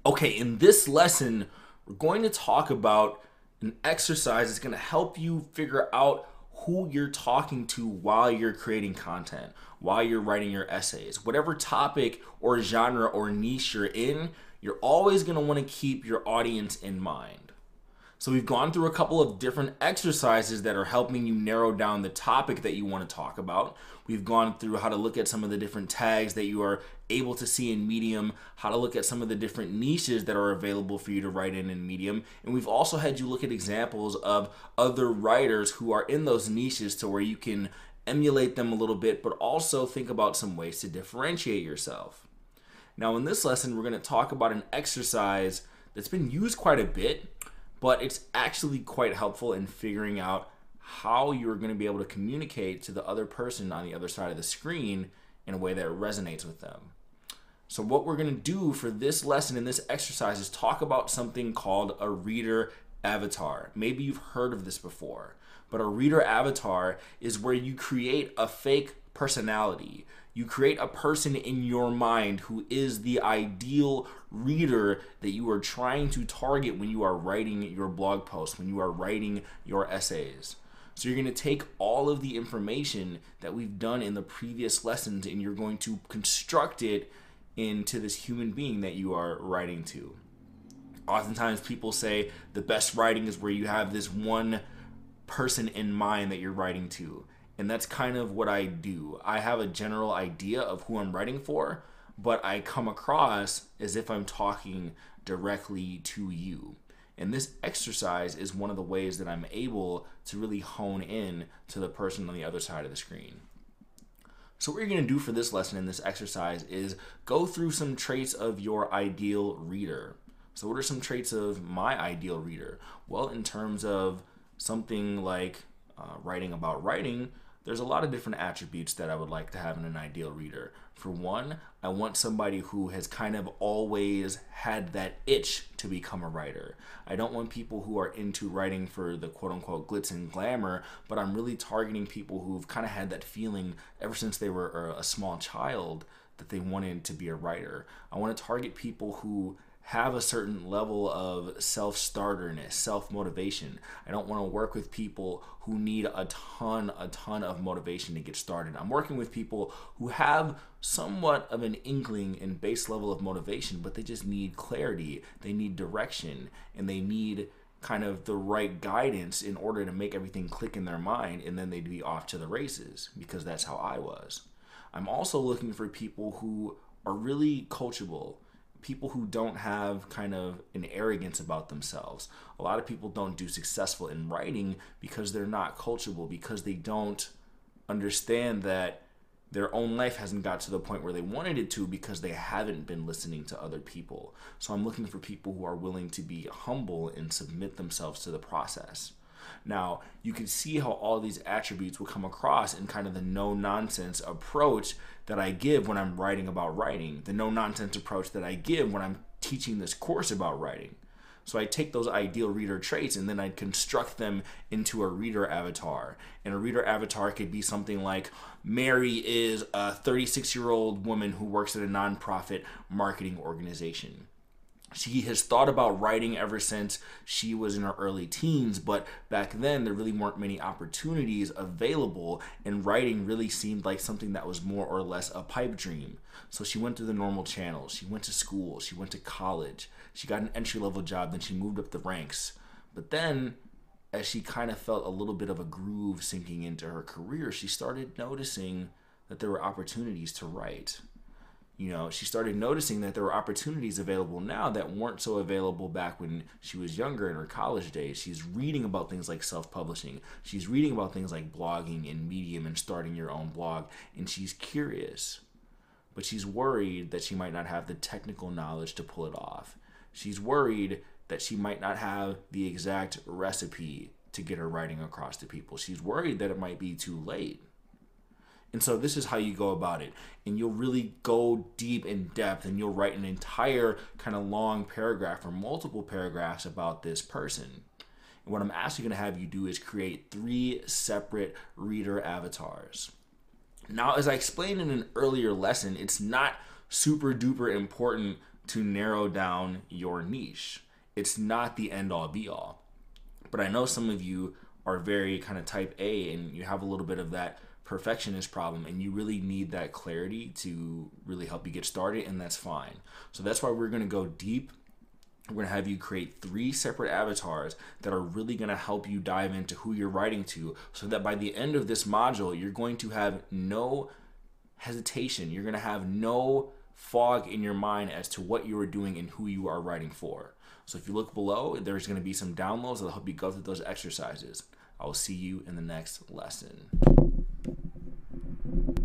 Okay, in this lesson, we're going to talk about an exercise that's going to help you figure out who you're talking to while you're creating content, while you're writing your essays. Whatever topic or genre or niche you're in, you're always going to want to keep your audience in mind. So we've gone through a couple of different exercises that are helping you narrow down the topic that you want to talk about. We've gone through how to look at some of the different tags that you are able to see in Medium, how to look at some of the different niches that are available for you to write in Medium. And we've also had you look at examples of other writers who are in those niches to where you can emulate them a little bit, but also think about some ways to differentiate yourself. Now, in this lesson, we're going to talk about an exercise that's been used quite a bit, but it's actually quite helpful in figuring out how you're going to be able to communicate to the other person on the other side of the screen in a way that resonates with them. So what we're going to do for this lesson and this exercise is talk about something called a reader avatar. Maybe you've heard of this before, but a reader avatar is where you create a fake personality. You create a person in your mind who is the ideal reader that you are trying to target when you are writing your blog posts, when you are writing your essays. So you're going to take all of the information that we've done in the previous lessons and you're going to construct it into this human being that you are writing to. Oftentimes people say the best writing is where you have this one person in mind that you're writing to. And that's kind of what I do. I have a general idea of who I'm writing for, but I come across as if I'm talking directly to you. And this exercise is one of the ways that I'm able to really hone in to the person on the other side of the screen. So what you're going to do for this lesson in this exercise is go through some traits of your ideal reader. So what are some traits of my ideal reader? Well, in terms of something like writing about writing, there's a lot of different attributes that I would like to have in an ideal reader. For one, I want somebody who has kind of always had that itch to become a writer. I don't want people who are into writing for the quote-unquote glitz and glamour, but I'm really targeting people who've kind of had that feeling ever since they were a small child that they wanted to be a writer. I want to target people who have a certain level of self-starterness, self-motivation. I don't want to work with people who need a ton of motivation to get started. I'm working with people who have somewhat of an inkling and base level of motivation, but they just need clarity, they need direction, and they need kind of the right guidance in order to make everything click in their mind, and then they'd be off to the races, because that's how I was. I'm also looking for people who are really coachable, people who don't have kind of an arrogance about themselves. A lot of people don't do successful in writing because they're not coachable, because they don't understand that their own life hasn't got to the point where they wanted it to because they haven't been listening to other people. So I'm looking for people who are willing to be humble and submit themselves to the process. Now, you can see how all these attributes will come across in kind of the no-nonsense approach that I give when I'm writing about writing, the no-nonsense approach that I give when I'm teaching this course about writing. So I take those ideal reader traits and then I construct them into a reader avatar. And a reader avatar could be something like, Mary is a 36-year-old woman who works at a nonprofit marketing organization. She has thought about writing ever since she was in her early teens, but back then there really weren't many opportunities available, and writing really seemed like something that was more or less a pipe dream. So she went through the normal channels. She went to school. She went to college. She got an entry-level job. Then she moved up the ranks. But then, as she kind of felt a little bit of a groove sinking into her career, she started noticing that there were opportunities to write. She started noticing that there were opportunities available now that weren't so available back when she was younger in her college days. She's reading about things like self-publishing. She's reading about things like blogging and Medium and starting your own blog. And she's curious, but she's worried that she might not have the technical knowledge to pull it off. She's worried that she might not have the exact recipe to get her writing across to people. She's worried that it might be too late. And so this is how you go about it. And you'll really go deep in depth and you'll write an entire kind of long paragraph or multiple paragraphs about this person. And what I'm actually going to have you do is create 3 separate reader avatars. Now, as I explained in an earlier lesson, it's not super duper important to narrow down your niche. It's not the end all be all. But I know some of you are very kind of type A and you have a little bit of that perfectionist problem and you really need that clarity to really help you get started, and that's fine. So that's why we're going to go deep. We're going to have you create 3 separate avatars that are really going to help you dive into who you're writing to, so that by the end of this module, you're going to have no hesitation. You're going to have no fog in your mind as to what you are doing and who you are writing for. So if you look below, there's going to be some downloads that'll help you go through those exercises. I will see you in the next lesson.